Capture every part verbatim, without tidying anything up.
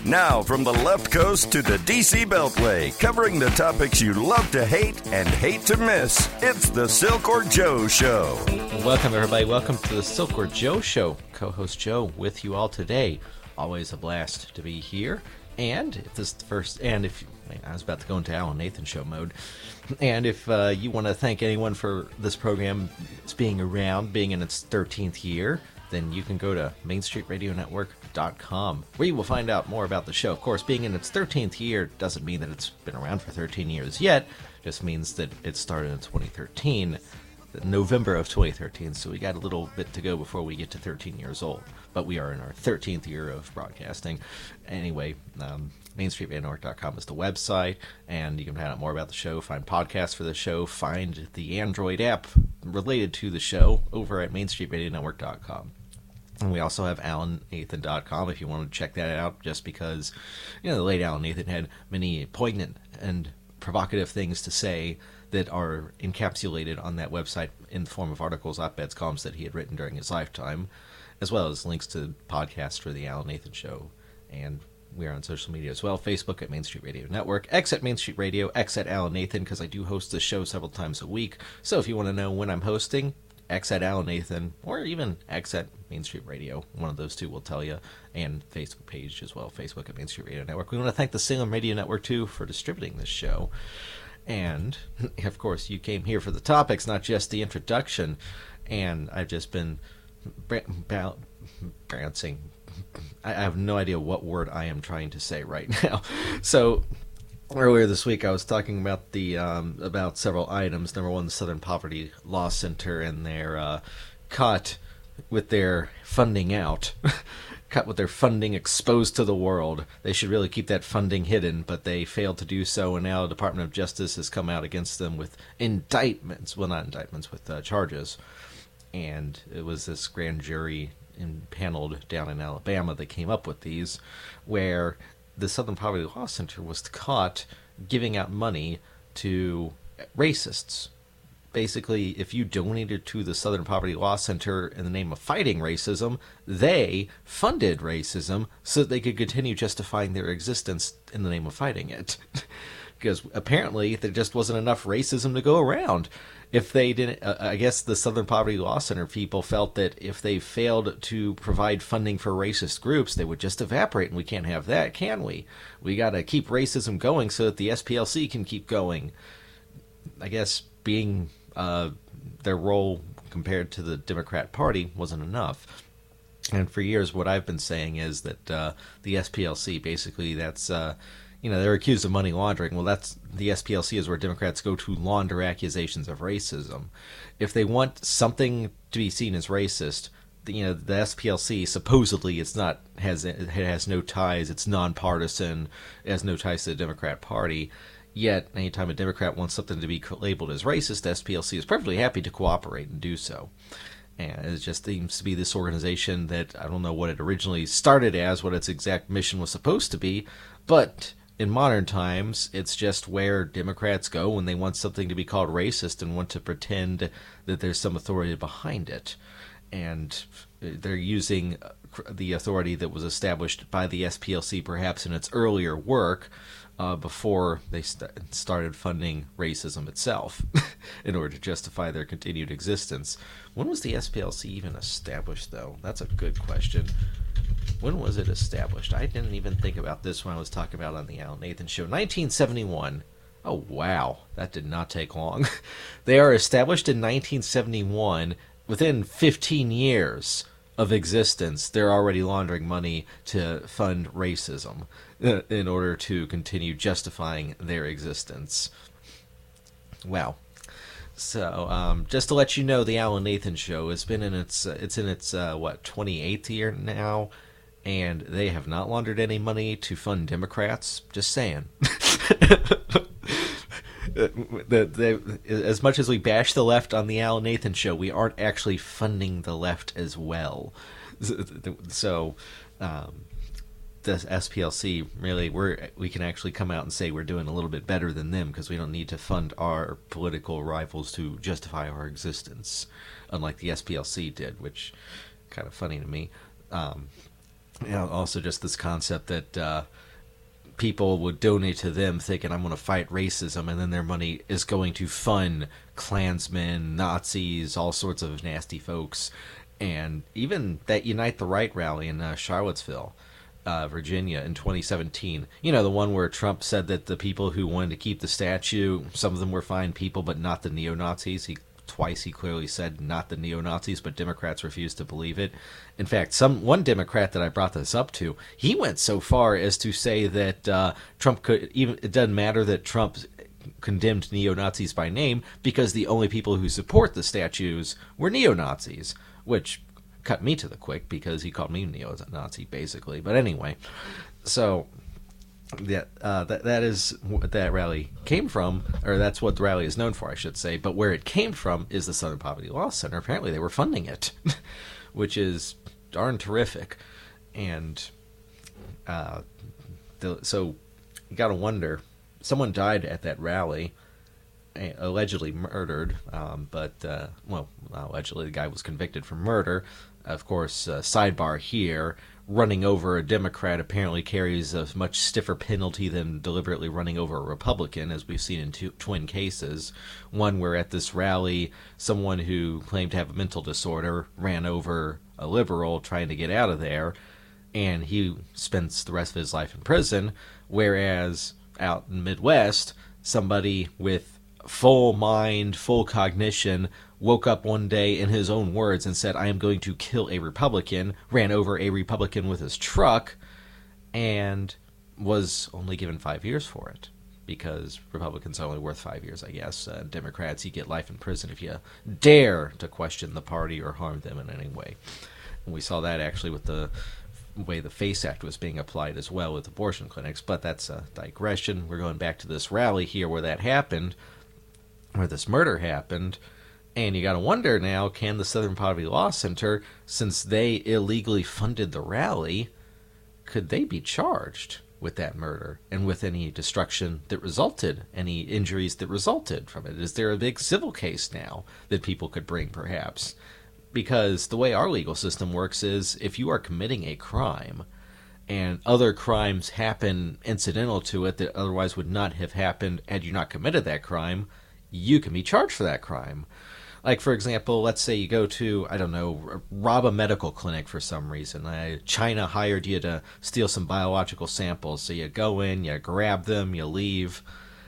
Now, from the left coast to the D C Beltway, covering the topics you love to hate and hate to miss, it's the Silkworth Joe Show. Welcome, everybody. Welcome to the Silkworth Joe Show. Co-host Joe with you all today. Always a blast to be here. And if this is the first, and if I was about to go into Alan Nathan show mode, and if uh, you want to thank anyone for this program being around, being in its thirteenth year, then you can go to main street radio network dot com, where you will find out more about the show. Of course, being in its thirteenth year doesn't mean that it's been around for thirteen years yet. It just means that it started in twenty thirteen, November of twenty thirteen, so we got a little bit to go before we get to thirteen years old. But we are in our thirteenth year of broadcasting. Anyway, um, main street radio network dot com is the website, and you can find out more about the show, find podcasts for the show, find the Android app related to the show over at main street radio network dot com. And we also have alan nathan dot com if you want to check that out, just because, you know, the late Alan Nathan had many poignant and provocative things to say that are encapsulated on that website in the form of articles, op-eds, columns that he had written during his lifetime, as well as links to podcasts for the Alan Nathan Show. And we are on social media as well. Facebook at Main Street Radio Network, X at Main Street Radio, X at Alan Nathan, because I do host this show several times a week. So if you want to know when I'm hosting, X at Alan Nathan, or even X at Main Street Radio. One of those two will tell you. And Facebook page as well, Facebook at Main Street Radio Network. We want to thank the Salem Radio Network, too, for distributing this show. And, of course, you came here for the topics, not just the introduction. And I've just been bouncing. I have no idea what word I am trying to say right now. So earlier this week, I was talking about the um, about several items. Number one, the Southern Poverty Law Center and their uh, cut with their funding out, cut with their funding exposed to the world. They should really keep that funding hidden, but they failed to do so, and now the Department of Justice has come out against them with indictments. Well, not indictments, with uh, charges. And it was this grand jury impaneled down in Alabama that came up with these, where the Southern Poverty Law Center was caught giving out money to racists. Basically, if you donated to the Southern Poverty Law Center in the name of fighting racism, they funded racism so that they could continue justifying their existence in the name of fighting it. Because apparently there just wasn't enough racism to go around. If they didn't, uh, I guess the Southern Poverty Law Center people felt that if they failed to provide funding for racist groups, they would just evaporate, and we can't have that, can we? We got to keep racism going so that the S P L C can keep going. I guess being uh, their role compared to the Democrat Party wasn't enough. And for years, what I've been saying is that uh, the S P L C, basically, that's... Uh, You know, they're accused of money laundering. Well, that's the S P L C is where Democrats go to launder accusations of racism. If they want something to be seen as racist, the, you know, the S P L C supposedly it's not has it has no ties. It's nonpartisan. It has no ties to the Democrat Party. Yet, anytime a Democrat wants something to be labeled as racist, the S P L C is perfectly happy to cooperate and do so. And it just seems to be this organization that I don't know what it originally started as, what its exact mission was supposed to be, but in modern times, it's just where Democrats go when they want something to be called racist and want to pretend that there's some authority behind it. And they're using the authority that was established by the S P L C perhaps in its earlier work uh, before they st- started funding racism itself in order to justify their continued existence. When was the S P L C even established, though? That's a good question. When was it established? I didn't even think about this when I was talking about it on the Alan Nathan Show. nineteen seventy-one. Oh, wow. That did not take long. They are established in nineteen seventy-one. Within fifteen years of existence, they're already laundering money to fund racism in order to continue justifying their existence. Wow. So, um, just to let you know, the Alan Nathan Show has been in its, uh, it's in its, uh, what, twenty-eighth year now, and they have not laundered any money to fund Democrats. Just saying. the, the, as much as we bash the left on the Alan Nathan Show, we aren't actually funding the left as well. So, um, the S P L C, really, we're, we can actually come out and say we're doing a little bit better than them because we don't need to fund our political rivals to justify our existence, unlike the S P L C did, which kind of funny to me. Um, You know, also just this concept that uh, people would donate to them thinking, I'm going to fight racism, and then their money is going to fund Klansmen, Nazis, all sorts of nasty folks. And even that Unite the Right rally in uh, Charlottesville, uh, Virginia in twenty seventeen. You know, the one where Trump said that the people who wanted to keep the statue, some of them were fine people, but not the neo-Nazis. He Twice he clearly said not the neo-Nazis, but Democrats refused to believe it. In fact, some one Democrat that I brought this up to, he went so far as to say that uh, Trump could even it doesn't matter that Trump condemned neo-Nazis by name because the only people who support the statues were neo-Nazis, which cut me to the quick because he called me neo-Nazi basically. But anyway, so yeah, uh, that that is what that rally came from, or that's what the rally is known for, I should say. But where it came from is the Southern Poverty Law Center. Apparently, they were funding it, which is darn terrific. And uh, the, so you got to wonder. Someone died at that rally, allegedly murdered. Um, but uh, well, allegedly the guy was convicted for murder. Of course, uh, sidebar here. Running over a Democrat apparently carries a much stiffer penalty than deliberately running over a Republican, as we've seen in two twin cases. One where at this rally, someone who claimed to have a mental disorder ran over a liberal trying to get out of there, and he spends the rest of his life in prison, whereas out in the Midwest, somebody with full mind, full cognition, woke up one day in his own words and said, I am going to kill a Republican, ran over a Republican with his truck, and was only given five years for it. Because Republicans are only worth five years, I guess. Uh, Democrats, you get life in prison if you dare to question the party or harm them in any way. And we saw that actually with the way the FACE Act was being applied as well with abortion clinics. But that's a digression. We're going back to this rally here where that happened, where this murder happened. And you got to wonder now, can the Southern Poverty Law Center, since they illegally funded the rally, could they be charged with that murder and with any destruction that resulted, any injuries that resulted from it? Is there a big civil case now that people could bring, perhaps? Because the way our legal system works is if you are committing a crime and other crimes happen incidental to it that otherwise would not have happened had you not committed that crime, you can be charged for that crime. Like, for example, let's say you go to, I don't know, rob a medical clinic for some reason. Uh, China hired you to steal some biological samples. So you go in, you grab them, you leave,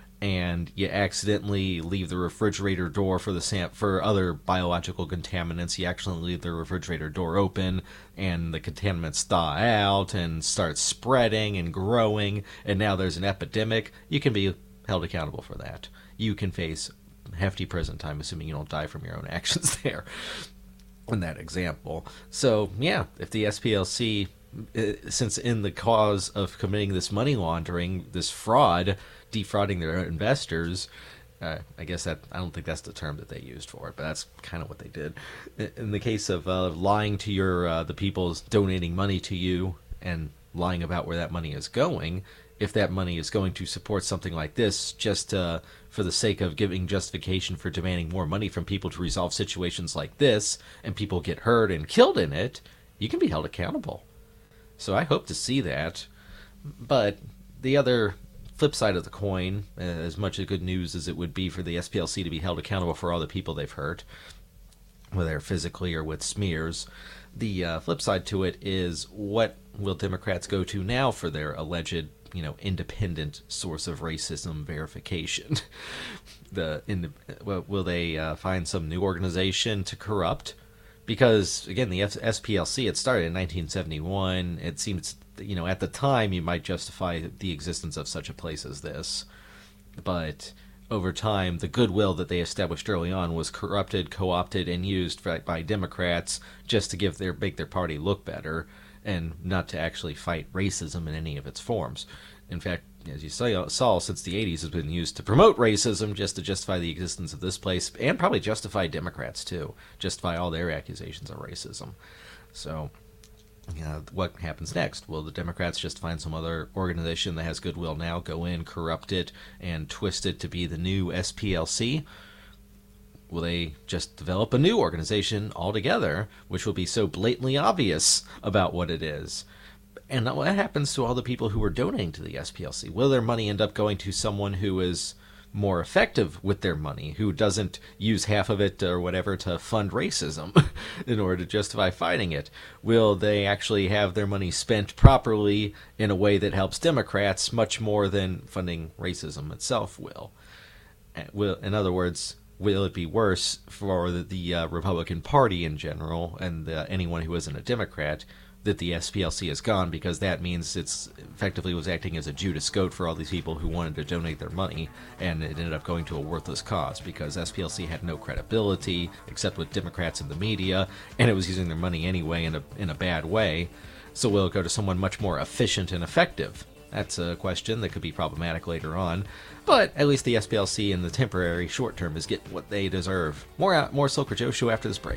and you accidentally leave the refrigerator door for the sam- for other biological contaminants. You accidentally leave the refrigerator door open, and the contaminants thaw out and start spreading and growing, and now there's an epidemic. You can be held accountable for that. You can face hefty prison time, assuming you don't die from your own actions there, in that example. So, yeah, if the S P L C, uh, since in the cause of committing this money laundering, this fraud, defrauding their investors, uh, I guess that, I don't think that's the term that they used for it, but that's kind of what they did. In the case of uh, lying to your uh, the people donating money to you and lying about where that money is going, if that money is going to support something like this, just uh, for the sake of giving justification for demanding more money from people to resolve situations like this, and people get hurt and killed in it, you can be held accountable. So I hope to see that. But the other flip side of the coin, uh, as much as good news as it would be for the S P L C to be held accountable for all the people they've hurt, whether physically or with smears, the uh, flip side to it is, what will Democrats go to now for their alleged, you know, independent source of racism verification? the in the, well, will they uh, find some new organization to corrupt? Because again, the S P L C, it started in nineteen seventy-one. It seems, you know, at the time you might justify the existence of such a place as this, but over time, the goodwill that they established early on was corrupted, co-opted, and used by Democrats just to give their make their party look better, and not to actually fight racism in any of its forms. In fact, as you saw, since the eighties, has been used to promote racism just to justify the existence of this place, and probably justify Democrats too, justify all their accusations of racism. So, uh, what happens next? Will the Democrats just find some other organization that has goodwill now, go in, corrupt it, and twist it to be the new S P L C? Will they just develop a new organization altogether, which will be so blatantly obvious about what it is? And what happens to all the people who are donating to the S P L C? Will their money end up going to someone who is more effective with their money, who doesn't use half of it or whatever to fund racism in order to justify fighting it? Will they actually have their money spent properly in a way that helps Democrats much more than funding racism itself will? Will, in other words, will it be worse for the, the uh, Republican Party in general and uh, anyone who isn't a Democrat that the S P L C is gone, because that means it's effectively was acting as a Judas goat for all these people who wanted to donate their money, and it ended up going to a worthless cause because S P L C had no credibility except with Democrats in the media, and it was using their money anyway in a in a bad way. So will it go to someone much more efficient and effective? That's a question that could be problematic later on, but at least the S P L C in the temporary short term is getting what they deserve. More out, more Silk or Joe show after this break.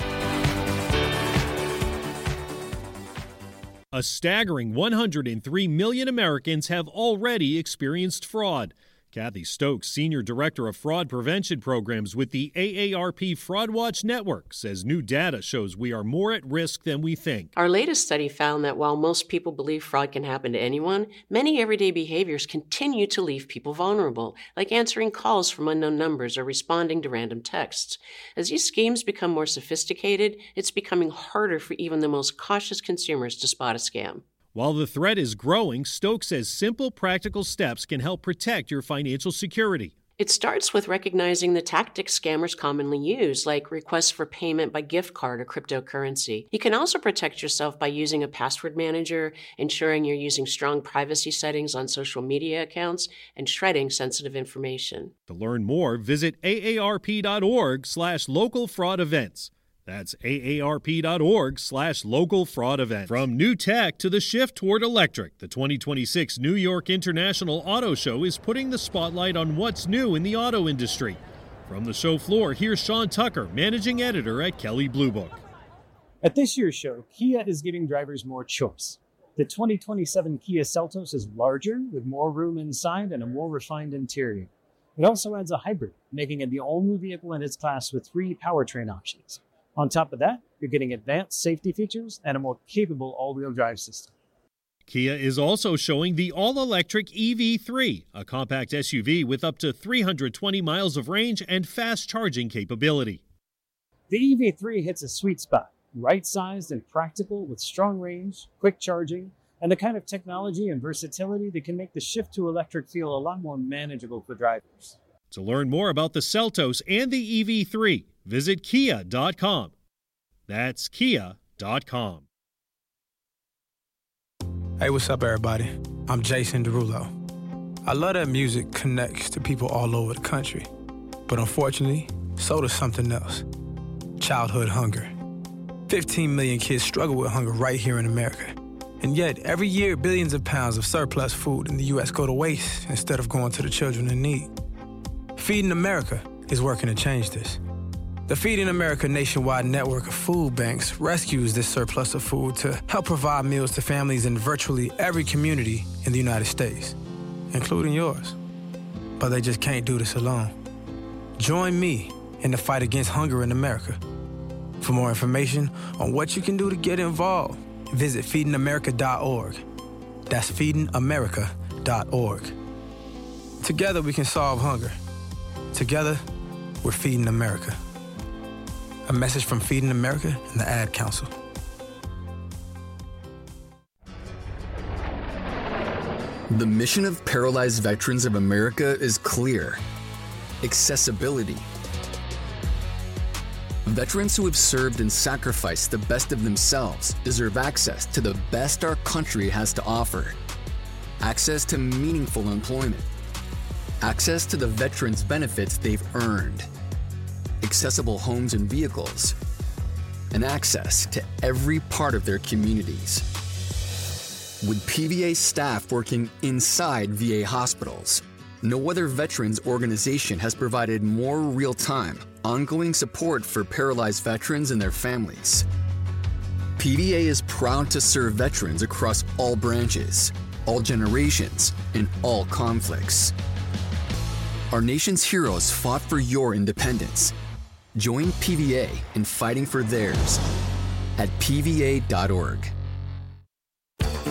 A staggering one hundred three million Americans have already experienced fraud. Kathy Stokes, Senior Director of Fraud Prevention Programs with the A A R P Fraud Watch Network, says new data shows we are more at risk than we think. Our latest study found that while most people believe fraud can happen to anyone, many everyday behaviors continue to leave people vulnerable, like answering calls from unknown numbers or responding to random texts. As these schemes become more sophisticated, it's becoming harder for even the most cautious consumers to spot a scam. While the threat is growing, Stokes says simple, practical steps can help protect your financial security. It starts with recognizing the tactics scammers commonly use, like requests for payment by gift card or cryptocurrency. You can also protect yourself by using a password manager, ensuring you're using strong privacy settings on social media accounts, and shredding sensitive information. To learn more, visit A A R P dot org slash local fraud events. That's A A R P dot org slash local fraud event. From new tech to the shift toward electric, the twenty twenty-six New York International Auto Show is putting the spotlight on what's new in the auto industry. From the show floor, here's Sean Tucker, managing editor at Kelley Blue Book. At this year's show, Kia is giving drivers more choice. The twenty twenty-seven Kia Seltos is larger, with more room inside and a more refined interior. It also adds a hybrid, making it the only vehicle in its class with three powertrain options. On top of that, you're getting advanced safety features and a more capable all-wheel drive system. Kia is also showing the all-electric E V three, a compact S U V with up to three hundred twenty miles of range and fast charging capability. The E V three hits a sweet spot, right-sized and practical with strong range, quick charging, and the kind of technology and versatility that can make the shift to electric feel a lot more manageable for drivers. To learn more about the Seltos and the E V three, visit kia dot com. That's kia dot com. Hey, what's up, everybody? I'm Jason Derulo. I love that music connects to people all over the country. But unfortunately, so does something else. Childhood hunger. fifteen million kids struggle with hunger right here in America. And yet, every year, billions of pounds of surplus food in the U S go to waste instead of going to the children in need. Feeding America is working to change this. The Feeding America nationwide network of food banks rescues this surplus of food to help provide meals to families in virtually every community in the United States, including yours. But they just can't do this alone. Join me in the fight against hunger in America. For more information on what you can do to get involved, visit feeding america dot org. That's feeding america dot org. Together we can solve hunger. Together, we're Feeding America. A message from Feeding America and the Ad Council. The mission of Paralyzed Veterans of America is clear: accessibility. Veterans who have served and sacrificed the best of themselves deserve access to the best our country has to offer. Access to meaningful employment. Access to the veterans' benefits they've earned. Accessible homes and vehicles. And access to every part of their communities. With P V A staff working inside V A hospitals, no other veterans organization has provided more real-time, ongoing support for paralyzed veterans and their families. P V A is proud to serve veterans across all branches, all generations, and all conflicts. Our nation's heroes fought for your independence. Join P V A in fighting for theirs at P V A dot org.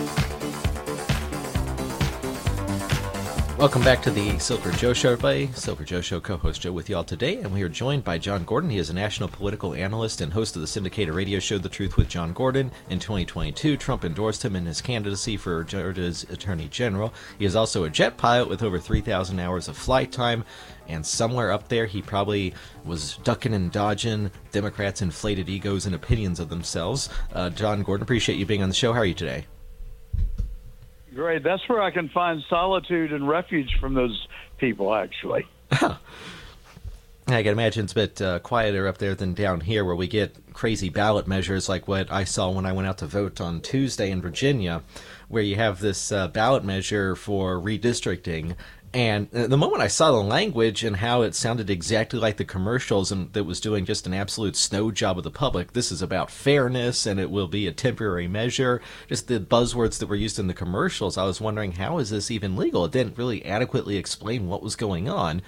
Welcome back to the Silver Joe Show, everybody. Silver Joe Show co-host Joe with you all today, and we are joined by John Gordon. He is a national political analyst and host of the syndicated radio show The Truth with John Gordon. In twenty twenty-two, Trump endorsed him in his candidacy for Georgia's Attorney General. He is also a jet pilot with over three thousand hours of flight time, and somewhere up there he probably was ducking and dodging Democrats' inflated egos and opinions of themselves. Uh, John Gordon, appreciate you being on the show. How are you today? Great. That's where I can find solitude and refuge from those people, actually. I can imagine it's a bit uh, quieter up there than down here, where we get crazy ballot measures like what I saw when I went out to vote on Tuesday in Virginia, where you have this uh, ballot measure for redistricting. And the moment I saw the language and how it sounded exactly like the commercials and that was doing just an absolute snow job of the public, this is about fairness and it will be a temporary measure, just the buzzwords that were used in the commercials, I was wondering, how is this even legal? It didn't really adequately explain what was going on.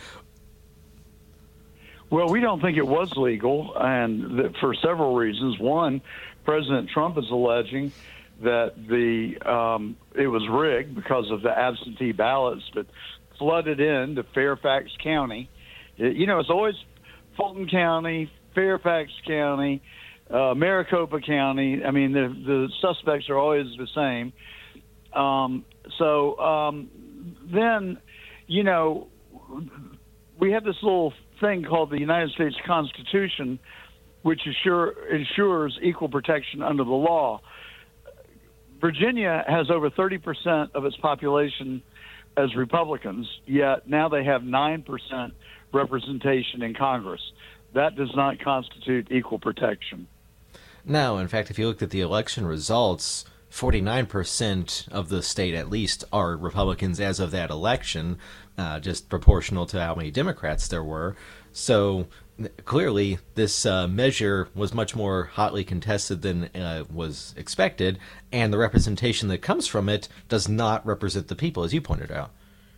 Well, we don't think it was legal, and that for several reasons. One, President Trump is alleging that the um, it was rigged because of the absentee ballots, but flooded into Fairfax County. It, you know, it's always Fulton County, Fairfax County, uh, Maricopa County. I mean, the, the suspects are always the same. Um, so um, then, you know, we have this little thing called the United States Constitution, which assure, ensures equal protection under the law. Virginia has over thirty percent of its population as Republicans, yet now they have nine percent representation in Congress. That does not constitute equal protection. No, in fact, if you looked at the election results, forty-nine percent of the state at least are Republicans as of that election, uh, just proportional to how many Democrats there were. So clearly this uh, measure was much more hotly contested than uh, was expected, and the representation that comes from it does not represent the people, as you pointed out.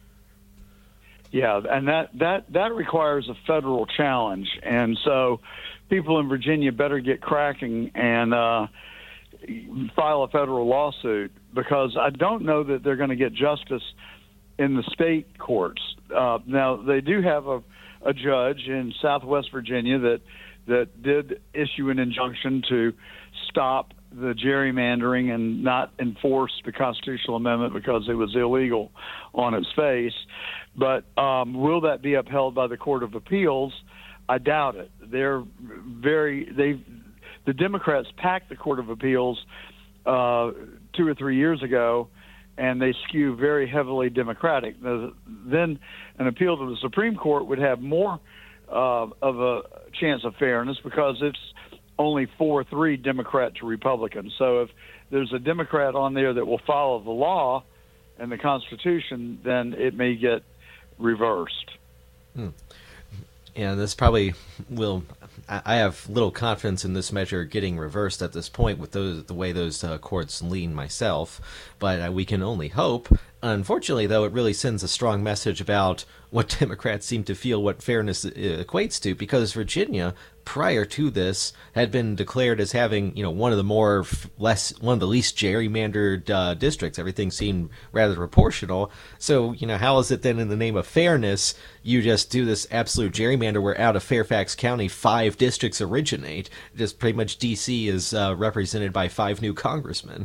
Yeah, and that, that, that requires a federal challenge, and so people in Virginia better get cracking and uh, file a federal lawsuit, because I don't know that they're going to get justice in the state courts. Uh, now, they do have a a judge in Southwest Virginia that that did issue an injunction to stop the gerrymandering and not enforce the constitutional amendment because it was illegal on its face. But um, will that be upheld by the Court of Appeals? I doubt it. They're very they the Democrats packed the Court of Appeals uh, two or three years ago, and they skew very heavily Democratic. Then an appeal to the Supreme Court would have more uh, of a chance of fairness because it's only four three Democrat to Republican. So if there's a Democrat on there that will follow the law and the Constitution, then it may get reversed. Hmm. Yeah, this probably will. I have little confidence in this measure getting reversed at this point with those the way those uh, courts lean myself, but uh, we can only hope. Unfortunately, though, it really sends a strong message about what Democrats seem to feel what fairness equates to, because Virginia, prior to this, had been declared as having, you know, one of the more less, one of the least gerrymandered uh, districts. Everything seemed rather proportional. So, you know, how is it then in the name of fairness, you just do this absolute gerrymander where out of Fairfax County, five districts originate? Just pretty much D C is uh, represented by five new congressmen.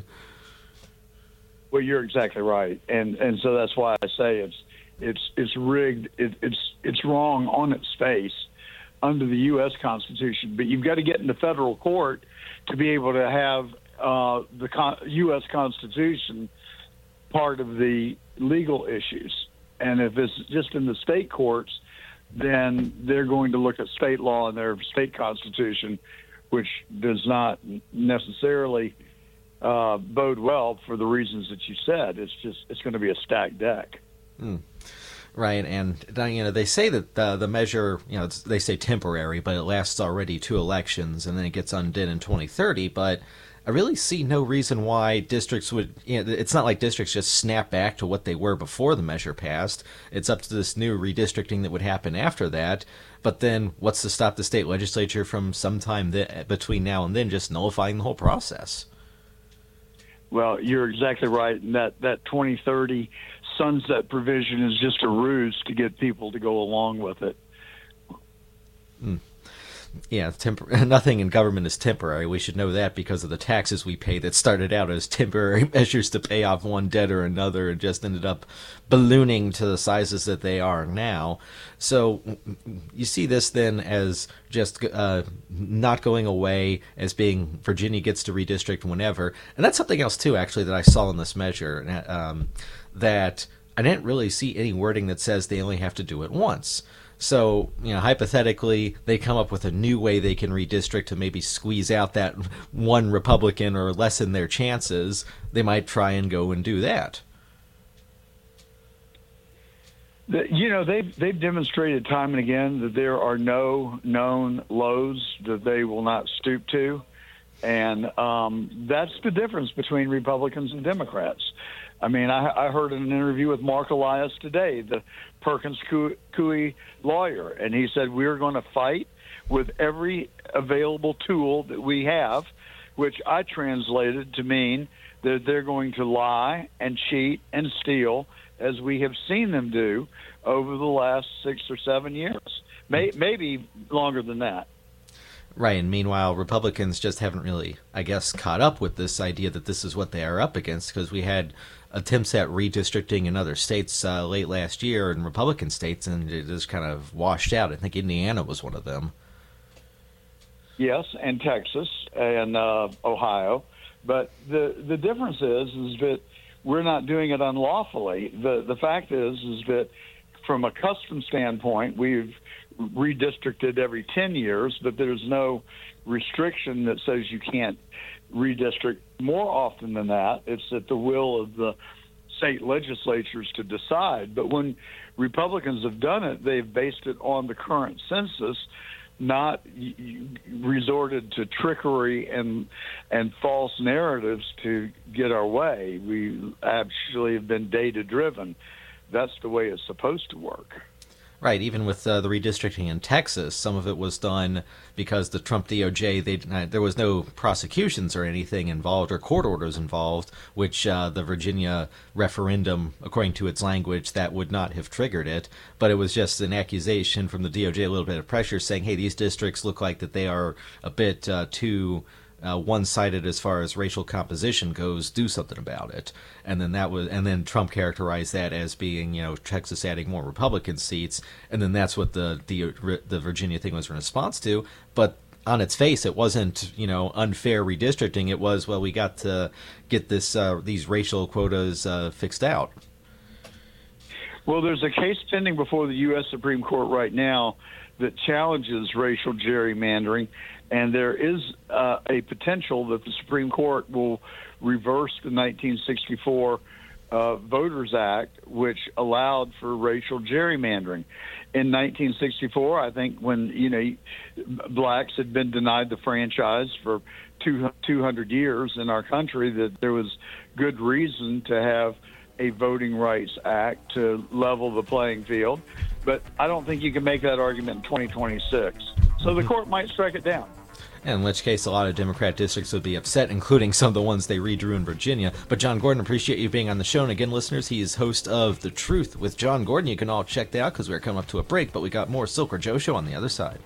Well, you're exactly right, and and so that's why I say it's it's it's rigged. It, it's it's wrong on its face under the U S Constitution. But you've got to get into federal court to be able to have uh, the con- U S Constitution part of the legal issues. And if it's just in the state courts, then they're going to look at state law and their state constitution, which does not necessarily uh, bode well for the reasons that you said. It's just it's going to be a stacked deck. Mm. Right, and you know they say that the, the measure, you know, it's, they say temporary, but it lasts already two elections, and then it gets undone in twenty thirty. But I really see no reason why districts would. You know, it's not like districts just snap back to what they were before the measure passed. It's up to this new redistricting that would happen after that. But then, what's to stop the state legislature from sometime th- between now and then just nullifying the whole process? Well, you're exactly right, and that that twenty thirty sunset provision is just a ruse to get people to go along with it. Mm. Yeah, tempor- nothing in government is temporary. We should know that because of the taxes we pay that started out as temporary measures to pay off one debt or another and just ended up ballooning to the sizes that they are now. So you see this then as just uh, not going away, as being Virginia gets to redistrict whenever. And that's something else, too, actually, that I saw in this measure, um, that I didn't really see any wording that says they only have to do it once. So, you know, hypothetically, they come up with a new way they can redistrict to maybe squeeze out that one Republican or lessen their chances. They might try and go and do that. The, you know, they've, they've demonstrated time and again that there are no known lows that they will not stoop to. And um, that's the difference between Republicans and Democrats. I mean, I, I heard in an interview with Mark Elias today, the Perkins Coie lawyer, and he said we're going to fight with every available tool that we have, which I translated to mean that they're going to lie and cheat and steal, as we have seen them do over the last six or seven years, May, maybe longer than that. Right, and meanwhile, Republicans just haven't really, I guess, caught up with this idea that this is what they are up against, because we had attempts at redistricting in other states uh, late last year in Republican states, and it just kind of washed out. I think Indiana was one of them. Yes, and Texas and uh, Ohio. But the the difference is is that we're not doing it unlawfully. The the fact is is that from a custom standpoint, we've redistricted every ten years, but there's no restriction that says you can't redistrict more often than that. It's at the will of the state legislatures to decide. But when Republicans have done it, they've based it on the current census, not resorted to trickery and and false narratives to get our way. We actually have been data driven. That's the way it's supposed to work. Right, even with uh, the redistricting in Texas, some of it was done because the Trump D O J, they, uh, there was no prosecutions or anything involved or court orders involved, which uh, the Virginia referendum, according to its language, that would not have triggered it. But it was just an accusation from the D O J, a little bit of pressure, saying, hey, these districts look like that they are a bit uh, too Uh, one-sided as far as racial composition goes. Do something about it. And then that was, and then Trump characterized that as being, you know, Texas adding more Republican seats, and then that's what the the the Virginia thing was in response to. But on its face, it wasn't, you know, unfair redistricting. It was, well, we got to get this uh, these racial quotas uh, fixed out. Well, there's a case pending before the U S Supreme Court right now that challenges racial gerrymandering. And there is uh, a potential that the Supreme Court will reverse the nineteen sixty-four uh, Voters Act, which allowed for racial gerrymandering. In nineteen sixty-four, I think when, you know, blacks had been denied the franchise for two hundred years in our country, that there was good reason to have a Voting Rights Act to level the playing field. But I don't think you can make that argument in twenty twenty-six. So the court might strike it down. In which case, a lot of Democrat districts would be upset, including some of the ones they redrew in Virginia. But John Gordon, appreciate you being on the show. And again, listeners, he is host of The Truth with John Gordon. You can all check that out because we're coming up to a break, but we got more Silk or Joe Show on the other side.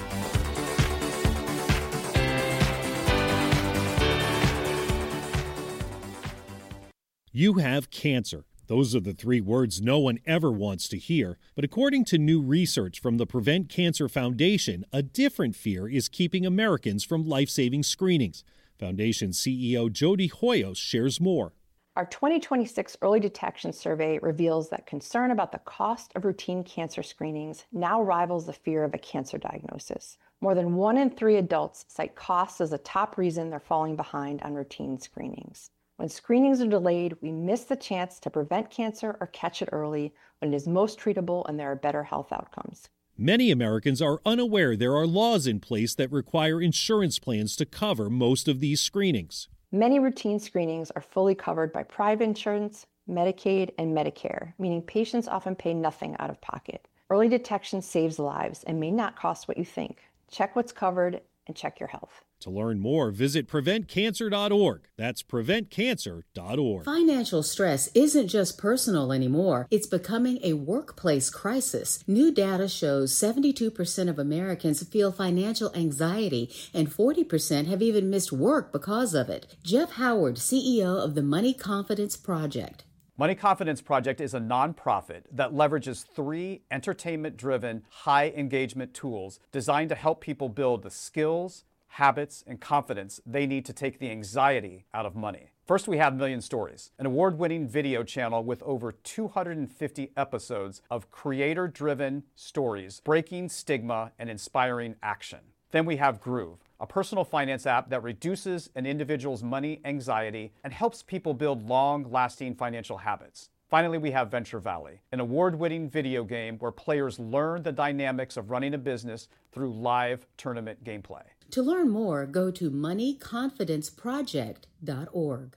You have cancer. Those are the three words no one ever wants to hear. But according to new research from the Prevent Cancer Foundation, a different fear is keeping Americans from life-saving screenings. Foundation C E O Jody Hoyos shares more. Our twenty twenty-six Early Detection Survey reveals that concern about the cost of routine cancer screenings now rivals the fear of a cancer diagnosis. More than one in three adults cite costs as a top reason they're falling behind on routine screenings. When screenings are delayed, we miss the chance to prevent cancer or catch it early when it is most treatable and there are better health outcomes. Many Americans are unaware there are laws in place that require insurance plans to cover most of these screenings. Many routine screenings are fully covered by private insurance, Medicaid, and Medicare, meaning patients often pay nothing out of pocket. Early detection saves lives and may not cost what you think. Check what's covered and check your health. To learn more, visit prevent cancer dot org. That's prevent cancer dot org. Financial stress isn't just personal anymore. It's becoming a workplace crisis. New data shows seventy-two percent of Americans feel financial anxiety, and forty percent have even missed work because of it. Jeff Howard, C E O of the Money Confidence Project. Money Confidence Project is a nonprofit that leverages three entertainment-driven, high-engagement tools designed to help people build the skills, habits, and confidence they need to take the anxiety out of money. First, we have Million Stories, an award-winning video channel with over two hundred fifty episodes of creator-driven stories, breaking stigma and inspiring action. Then we have Groove, a personal finance app that reduces an individual's money anxiety and helps people build long-lasting financial habits. Finally, we have Venture Valley, an award-winning video game where players learn the dynamics of running a business through live tournament gameplay. To learn more, go to money confidence project dot org.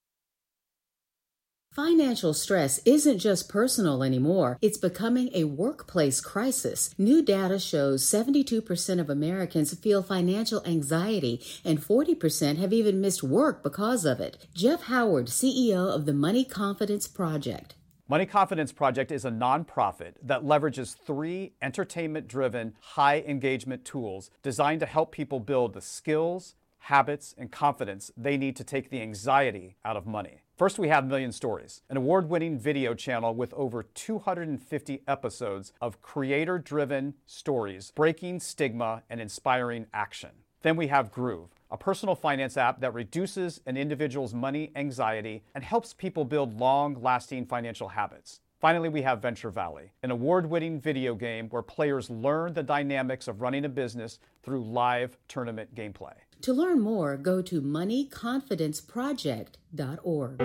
Financial stress isn't just personal anymore. It's becoming a workplace crisis. New data shows seventy-two percent of Americans feel financial anxiety, and forty percent have even missed work because of it. Jeff Howard, C E O of the Money Confidence Project. Money Confidence Project is a nonprofit that leverages three entertainment-driven, high-engagement tools designed to help people build the skills, habits, and confidence they need to take the anxiety out of money. First, we have Million Stories, an award-winning video channel with over two hundred fifty episodes of creator-driven stories, breaking stigma and inspiring action. Then we have Groove, a personal finance app that reduces an individual's money anxiety and helps people build long-lasting financial habits. Finally, we have Venture Valley, an award-winning video game where players learn the dynamics of running a business through live tournament gameplay. To learn more, go to money confidence project dot org.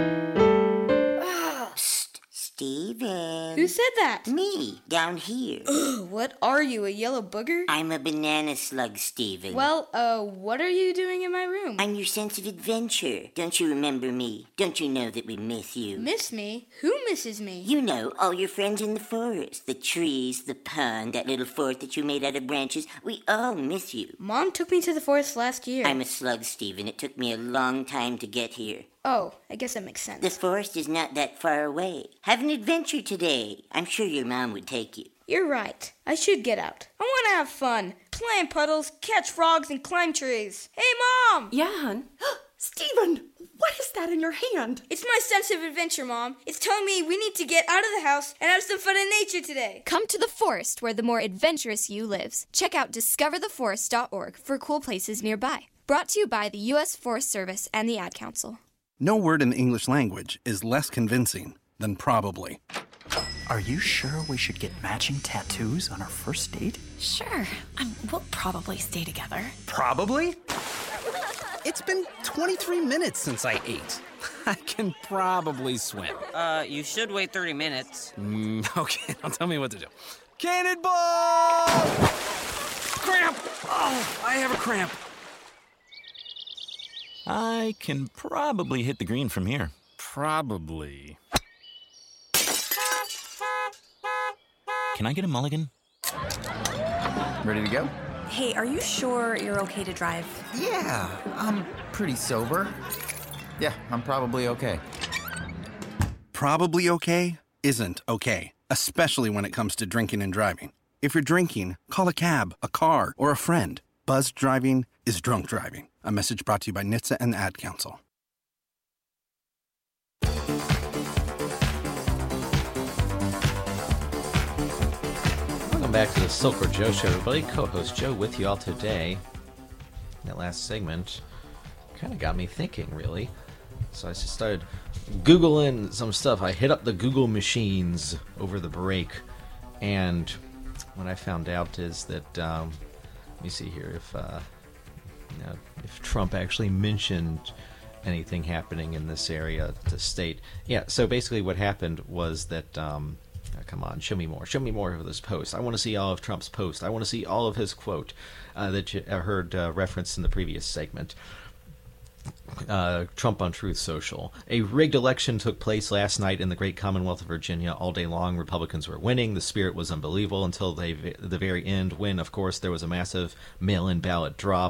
Steven. Who said that? Me, down here. Ugh, what are you, a yellow booger? I'm a banana slug, Steven. Well, uh, what are you doing in my room? I'm your sense of adventure. Don't you remember me? Don't you know that we miss you? Miss me? Who misses me? You know, all your friends in the forest. The trees, the pond, that little fort that you made out of branches. We all miss you. Mom took me to the forest last year. I'm a slug, Steven. It took me a long time to get here. Oh, I guess that makes sense. The forest is not that far away. Have an adventure today. I'm sure your mom would take you. You're right. I should get out. I want to have fun. Play in puddles, catch frogs, and climb trees. Hey, Mom! Yeah, hon? Steven, what is that in your hand? It's my sense of adventure, Mom. It's telling me we need to get out of the house and have some fun in nature today. Come to the forest where the more adventurous you lives. Check out discover the forest dot org for cool places nearby. Brought to you by the U S Forest Service and the Ad Council. No word in the English language is less convincing than probably. Are you sure we should get matching tattoos on our first date? Sure. Um, we'll probably stay together. Probably? It's been twenty-three minutes since I ate. I can probably swim. Uh, you should wait thirty minutes. Mm, okay, now tell me what to do. Cannonball! Cramp! Oh, I have a cramp. I can probably hit the green from here. Probably. Can I get a mulligan? Ready to go? Hey, are you sure you're okay to drive? Yeah, I'm pretty sober. Yeah, I'm probably okay. Probably okay isn't okay, especially when it comes to drinking and driving. If you're drinking, call a cab, a car, or a friend. Buzzed driving is drunk driving. A message brought to you by N H T S A and the Ad Council. Welcome back to the Silkwood Joe Show, everybody. Co-host Joe with you all today. That last segment kind of got me thinking, really. So I just started Googling some stuff. I hit up the Google machines over the break, and what I found out is that, um, let me see here, if... Uh, You know, if Trump actually mentioned anything happening in this area, the state. Yeah, so basically what happened was that, um, oh, come on, show me more. Show me more of this post. I want to see all of Trump's post. I want to see all of his quote uh, that you heard uh, referenced in the previous segment. Uh, Trump on Truth Social. A rigged election took place last night in the great Commonwealth of Virginia. All day long, Republicans were winning. The spirit was unbelievable until they, the very end, when, of course, there was a massive mail-in ballot drop,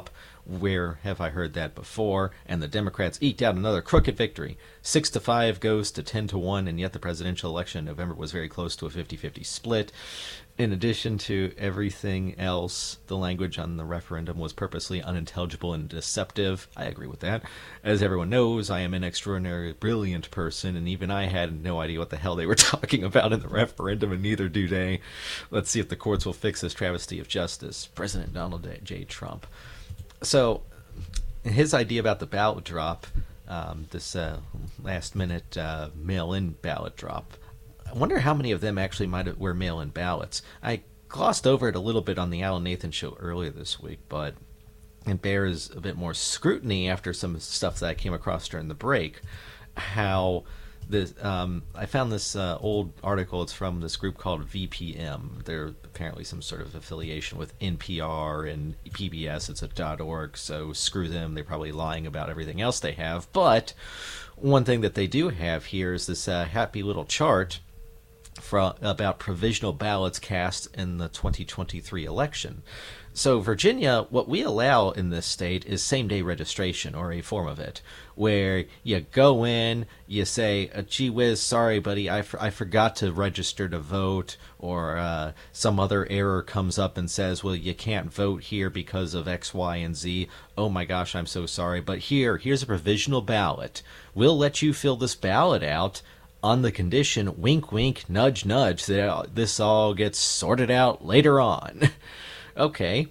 Where have I heard that before? And the Democrats eked out another crooked victory. Six to five goes to ten to one, and yet the presidential election in November was very close to a fifty-fifty split. In addition to everything else, the language on the referendum was purposely unintelligible and deceptive. I agree with that. As everyone knows, I am an extraordinarily brilliant person, and even I had no idea what the hell they were talking about in the referendum, and neither do they. Let's see if the courts will fix this travesty of justice. President Donald J. Trump. So, his idea about the ballot drop, um, this uh, last-minute uh, mail-in ballot drop, I wonder how many of them actually might have, were mail-in ballots. I glossed over it a little bit on the Alan Nathan show earlier this week, but it bears a bit more scrutiny after some stuff that I came across during the break. How this, um, I found this uh, old article. It's from this group called V P M. They're apparently some sort of affiliation with N P R and P B S. It's a .org, so screw them. They're probably lying about everything else they have. But one thing that they do have here is this uh, happy little chart For, about provisional ballots cast in the twenty twenty-three election. So Virginia, what we allow in this state is same-day registration, or a form of it, where you go in, you say, uh, gee whiz, sorry, buddy, I, for- I forgot to register to vote, or uh, some other error comes up and says, well, you can't vote here because of X, Y, and Z. Oh my gosh, I'm so sorry, but here, here's a provisional ballot. We'll let you fill this ballot out on the condition, wink, wink, nudge, nudge, that this all gets sorted out later on. Okay,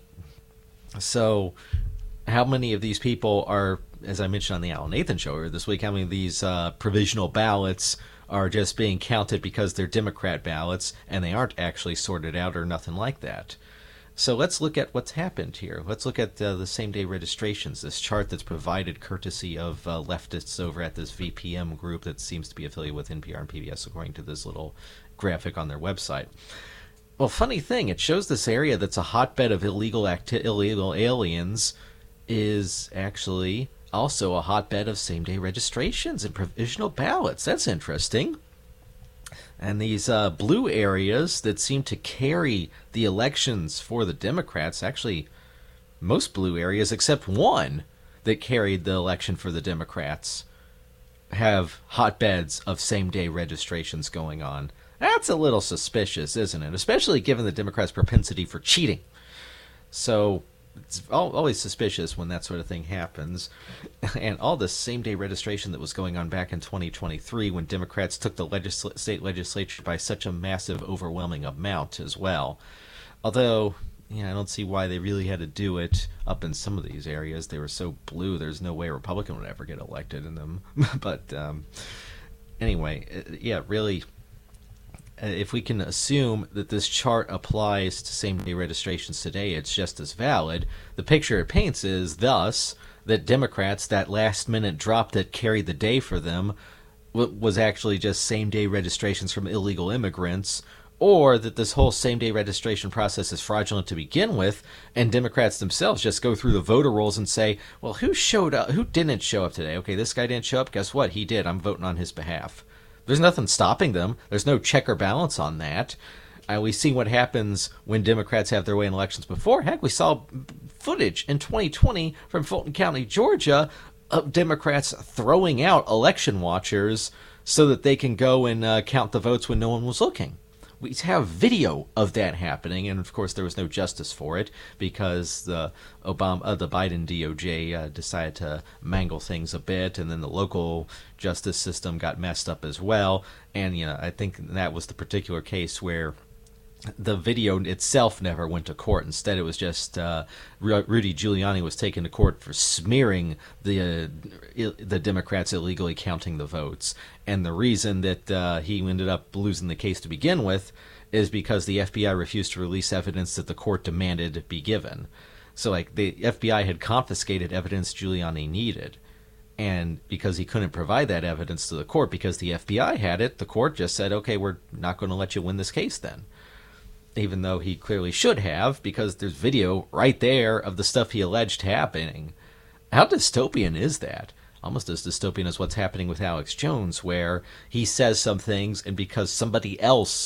so how many of these people are, as I mentioned on the Alan Nathan show earlier this week, how many of these uh, provisional ballots are just being counted because they're Democrat ballots and they aren't actually sorted out or nothing like that? So let's look at what's happened here. Let's look at uh, the same-day registrations, this chart that's provided courtesy of uh, leftists over at this V P M group that seems to be affiliated with N P R and P B S, according to this little graphic on their website. Well, funny thing, it shows this area that's a hotbed of illegal acti- illegal aliens is actually also a hotbed of same-day registrations and provisional ballots. That's interesting. And these uh, blue areas that seem to carry the elections for the Democrats, actually most blue areas except one that carried the election for the Democrats, have hotbeds of same-day registrations going on. That's a little suspicious, isn't it? Especially given the Democrats' propensity for cheating. So it's always suspicious when that sort of thing happens. And all this same-day registration that was going on back in twenty twenty-three when Democrats took the legisl- state legislature by such a massive, overwhelming amount as well. Although, yeah, I don't see why they really had to do it up in some of these areas. They were so blue, there's no way a Republican would ever get elected in them. But um, anyway, yeah, really, if we can assume that this chart applies to same-day registrations today, it's just as valid. The picture it paints is, thus, that Democrats, that last-minute drop that carried the day for them, w- was actually just same-day registrations from illegal immigrants, or that this whole same-day registration process is fraudulent to begin with, and Democrats themselves just go through the voter rolls and say, well, who showed up? Who didn't show up today? Okay, this guy didn't show up. Guess what? He did. I'm voting on his behalf. There's nothing stopping them. There's no check or balance on that. Uh, we've seen what happens when Democrats have their way in elections before. Heck, we saw footage in twenty twenty from Fulton County, Georgia, of Democrats throwing out election watchers so that they can go and uh, count the votes when no one was looking. We have video of that happening, and of course there was no justice for it because the Obama, uh, the Biden D O J uh, decided to mangle things a bit, and then the local justice system got messed up as well. And you know, I think that was the particular case where the video itself never went to court. Instead, it was just uh, Rudy Giuliani was taken to court for smearing the uh, il- the Democrats illegally counting the votes. And the reason that uh, he ended up losing the case to begin with is because the F B I refused to release evidence that the court demanded be given. So, like, the F B I had confiscated evidence Giuliani needed. And because he couldn't provide that evidence to the court because the F B I had it, the court just said, okay, we're not going to let you win this case then. Even though he clearly should have, because there's video right there of the stuff he alleged happening. How dystopian is that? Almost as dystopian as what's happening with Alex Jones, where he says some things, and because somebody else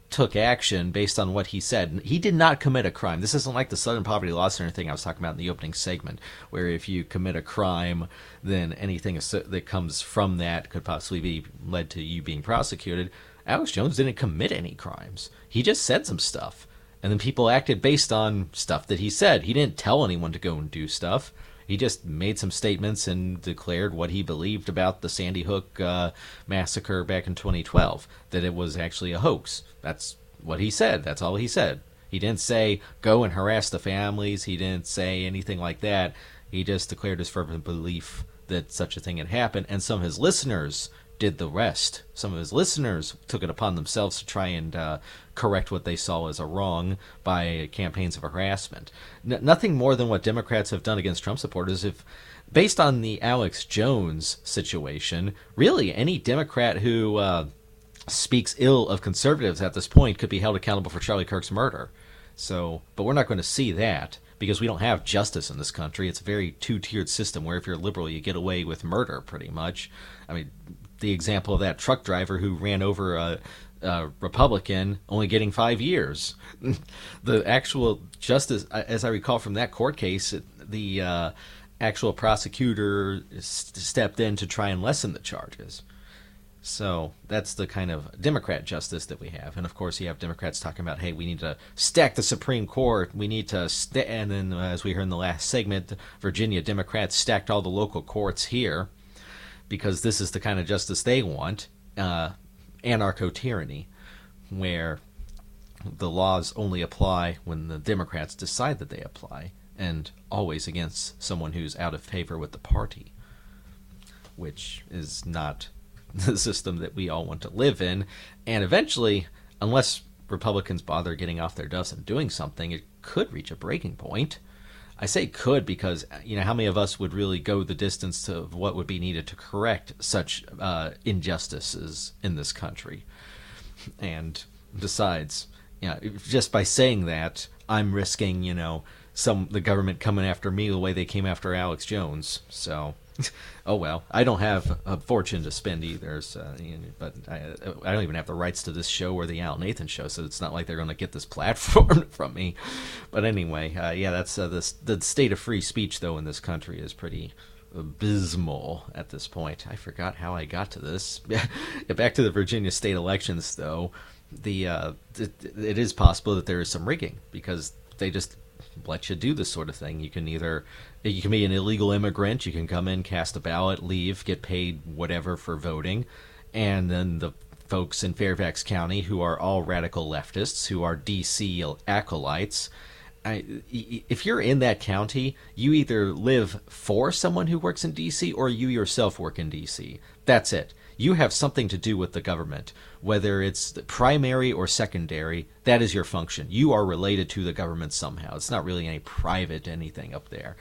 took action based on what he said. He did not commit a crime. This isn't like the Southern Poverty Law Center thing I was talking about in the opening segment, where if you commit a crime, then anything that comes from that could possibly be led to you being prosecuted. Alex Jones didn't commit any crimes. He just said some stuff, and then people acted based on stuff that he said. He didn't tell anyone to go and do stuff. He just made some statements and declared what he believed about the Sandy Hook uh, massacre back in twenty twelve, that it was actually a hoax. That's what he said. That's all he said. He didn't say, go and harass the families. He didn't say anything like that. He just declared his fervent belief that such a thing had happened, and some of his listeners did the rest. Some of his listeners took it upon themselves to try and uh, correct what they saw as a wrong by campaigns of harassment. N- nothing more than what Democrats have done against Trump supporters. If, based on the Alex Jones situation, really any Democrat who uh, speaks ill of conservatives at this point could be held accountable for Charlie Kirk's murder. So, but we're not going to see that, because we don't have justice in this country. It's a very two-tiered system where if you're liberal, you get away with murder, pretty much. I mean, the example of that truck driver who ran over a, a Republican, only getting five years. The actual justice, as I recall from that court case, the uh, actual prosecutor stepped in to try and lessen the charges. So that's the kind of Democrat justice that we have. And of course, you have Democrats talking about, hey, we need to stack the Supreme Court. We need to, st-. and then uh, as we heard in the last segment, Virginia Democrats stacked all the local courts here, because this is the kind of justice they want, uh, anarcho-tyranny, where the laws only apply when the Democrats decide that they apply, and always against someone who's out of favor with the party, which is not the system that we all want to live in. And eventually, unless Republicans bother getting off their dust and doing something, it could reach a breaking point. I say could because, you know, how many of us would really go the distance to what would be needed to correct such uh, injustices in this country? And besides, you know, just by saying that, I'm risking, you know, some the government coming after me the way they came after Alex Jones. So, oh well, I don't have a fortune to spend either. So, but I, I don't even have the rights to this show or the Al Nathan show, so it's not like they're going to get this platform from me. But anyway, uh, yeah, that's uh, this, the state of free speech though in this country is pretty abysmal at this point. I forgot how I got to this. Back to the Virginia state elections though. The uh, it, it is possible that there is some rigging because they just let you do this sort of thing. You can either, you can be an illegal immigrant, you can come in, cast a ballot, leave, get paid whatever for voting, and then the folks in Fairfax County who are all radical leftists, who are D C acolytes, I, if you're in that county, you either live for someone who works in D C or you yourself work in D C. That's it. You have something to do with the government, whether it's primary or secondary. That is your function. You are related to the government somehow. It's not really any private anything up there.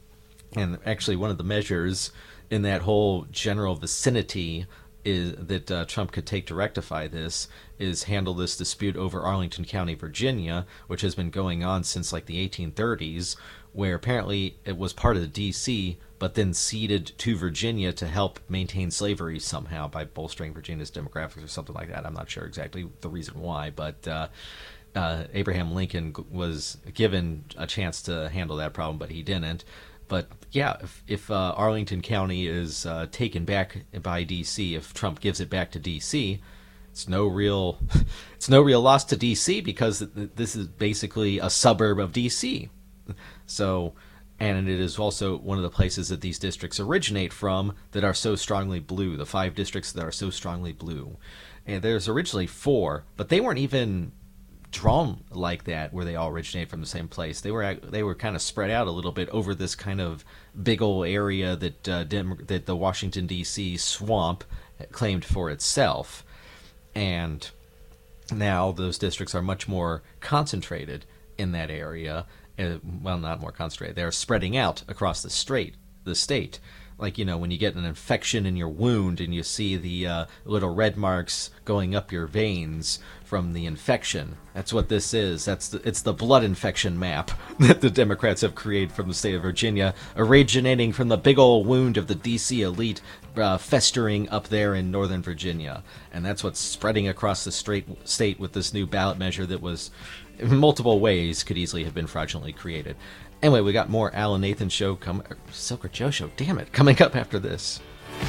And actually, one of the measures in that whole general vicinity is that uh, Trump could take to rectify this is handle this dispute over Arlington County, Virginia, which has been going on since like the eighteen thirties, where apparently it was part of the D C, but then ceded to Virginia to help maintain slavery somehow by bolstering Virginia's demographics or something like that. I'm not sure exactly the reason why, but uh, uh, Abraham Lincoln was given a chance to handle that problem, but he didn't. But yeah, if, if uh, Arlington County is uh, taken back by D C, if Trump gives it back to D C, it's no real, it's no real loss to D C because this is basically a suburb of D C. So, and it is also one of the places that these districts originate from that are so strongly blue, the five districts that are so strongly blue. And there's originally four, but they weren't even drawn like that where they all originate from the same place. They were they were kind of spread out a little bit over this kind of big old area that uh, Dem- that the Washington, D C swamp claimed for itself. And now those districts are much more concentrated in that area. Uh, well, not more concentrated. They're spreading out across the state, the state. Like, you know, when you get an infection in your wound and you see the uh, little red marks going up your veins from the infection. That's what this is. That's the, it's the blood infection map that the Democrats have created from the state of Virginia, originating from the big old wound of the D C elite uh, festering up there in Northern Virginia. And that's what's spreading across the straight state with this new ballot measure that was, in multiple ways, could easily have been fraudulently created. Anyway, we got more Alan Nathan show coming. Silker Joe show, damn it, coming up after this.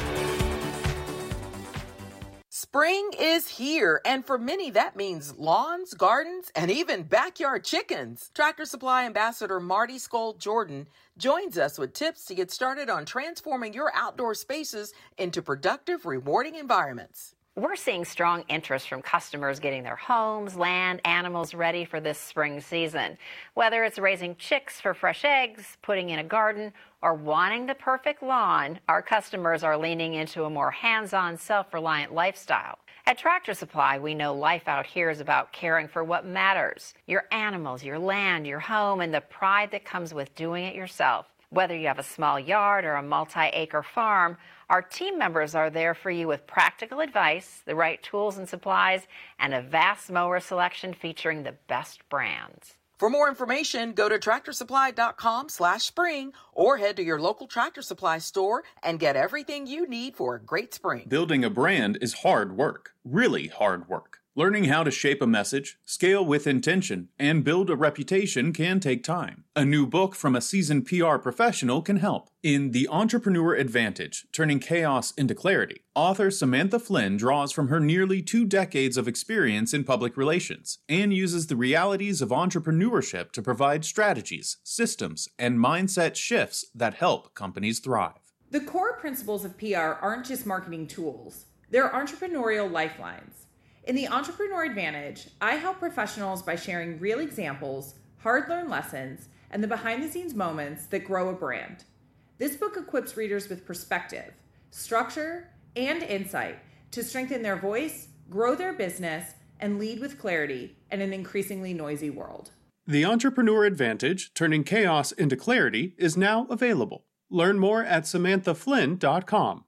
Spring is here, and for many that means lawns, gardens, and even backyard chickens. Tractor Supply Ambassador Marty Skold Jordan joins us with tips to get started on transforming your outdoor spaces into productive, rewarding environments. We're seeing strong interest from customers getting their homes, land, animals ready for this spring season. Whether it's raising chicks for fresh eggs, putting in a garden, or wanting the perfect lawn, our customers are leaning into a more hands-on, self-reliant lifestyle. At Tractor Supply, we know life out here is about caring for what matters: your animals, your land, your home, and the pride that comes with doing it yourself. Whether you have a small yard or a multi-acre farm, our team members are there for you with practical advice, the right tools and supplies, and a vast mower selection featuring the best brands. For more information, go to tractor supply dot com slash spring or head to your local Tractor Supply store and get everything you need for a great spring. Building a brand is hard work, really hard work. Learning how to shape a message, scale with intention, and build a reputation can take time. A new book from a seasoned P R professional can help. In The Entrepreneur Advantage, Turning Chaos into Clarity, author Samantha Flynn draws from her nearly two decades of experience in public relations and uses the realities of entrepreneurship to provide strategies, systems, and mindset shifts that help companies thrive. The core principles of P R aren't just marketing tools. They're entrepreneurial lifelines. In The Entrepreneur Advantage, I help professionals by sharing real examples, hard-learned lessons, and the behind-the-scenes moments that grow a brand. This book equips readers with perspective, structure, and insight to strengthen their voice, grow their business, and lead with clarity in an increasingly noisy world. The Entrepreneur Advantage, Turning Chaos into Clarity, is now available. Learn more at samantha flynn dot com.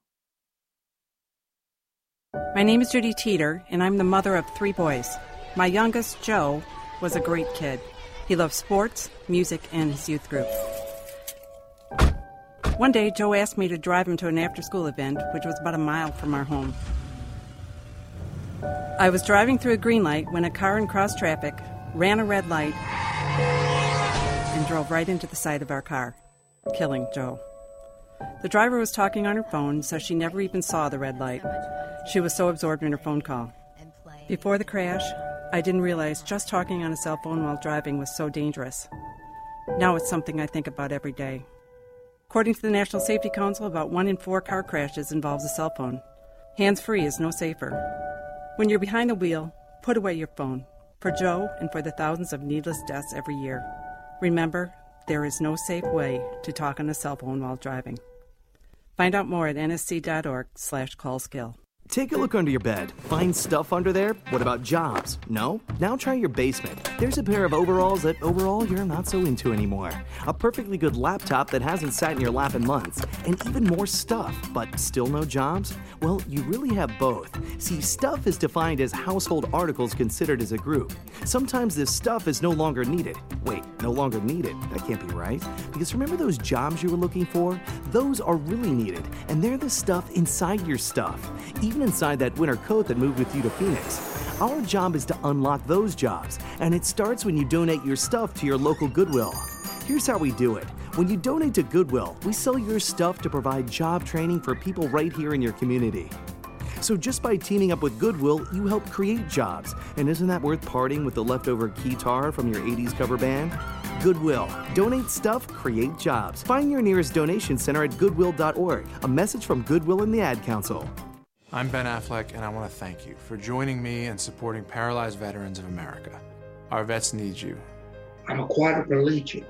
My name is Judy Teeter, and I'm the mother of three boys. My youngest, Joe, was a great kid. He loved sports, music, and his youth group. One day, Joe asked me to drive him to an after-school event, which was about a mile from our home. I was driving through a green light when a car in cross traffic ran a red light and drove right into the side of our car, killing Joe. The driver was talking on her phone, so she never even saw the red light. She was so absorbed in her phone call. Before the crash, I didn't realize just talking on a cell phone while driving was so dangerous. Now it's something I think about every day. According to the National Safety Council, about one in four car crashes involves a cell phone. Hands-free is no safer. When you're behind the wheel, put away your phone. For Joe and for the thousands of needless deaths every year. Remember, there is no safe way to talk on a cell phone while driving. Find out more at n s c dot org slash call skill. Take a look under your bed. Find stuff under there? What about jobs? No? Now try your basement. There's a pair of overalls that overall you're not so into anymore. A perfectly good laptop that hasn't sat in your lap in months. And even more stuff, but still no jobs? Well, you really have both. See, stuff is defined as household articles considered as a group. Sometimes this stuff is no longer needed. Wait, no longer needed? That can't be right. Because remember those jobs you were looking for? Those are really needed, and they're the stuff inside your stuff. Even inside that winter coat that moved with you to Phoenix. Our job is to unlock those jobs, and it starts when you donate your stuff to your local Goodwill. Here's how we do it. When you donate to Goodwill, we sell your stuff to provide job training for people right here in your community. So just by teaming up with Goodwill, you help create jobs. And isn't that worth parting with the leftover guitar from your eighties cover band? Goodwill. Donate stuff, create jobs. Find your nearest donation center at goodwill dot org. A message from Goodwill and the Ad Council. I'm Ben Affleck, and I want to thank you for joining me and supporting Paralyzed Veterans of America. Our vets need you. I'm a quadriplegic.